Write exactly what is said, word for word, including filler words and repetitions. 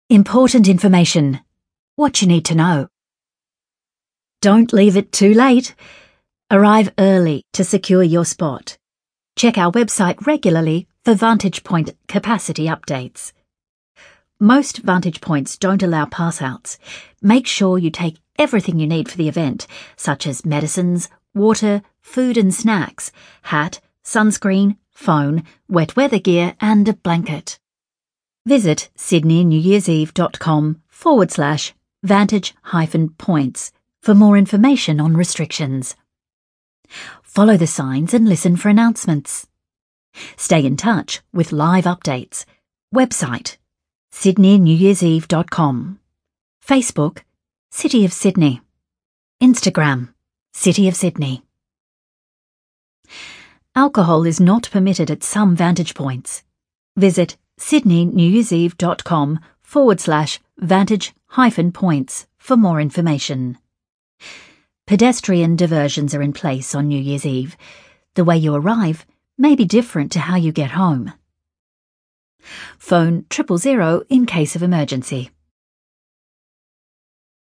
Important information. What you need to know. Don't leave it too late. Arrive early to secure your spot. Check our website regularly for Vantage Point capacity updates. Most Vantage Points don't allow pass-outs. Make sure you take everything you need for the event, such as medicines, water, food and snacks, hat, sunscreen, phone, wet weather gear and a blanket. Visit sydneynewyearseve.com forward slash vantage hyphen points for more information on restrictions. Follow the signs and listen for announcements. Stay in touch with live updates. Website sydney new years eve dot com. Facebook City of Sydney. Instagram City of Sydney. Alcohol is not permitted at some Vantage Points. Visit sydneynewyearseve.com forward slash vantage hyphen points for more information. Pedestrian diversions are in place on New Year's Eve. The way you arrive may be different to how you get home. Phone triple zero in case of emergency.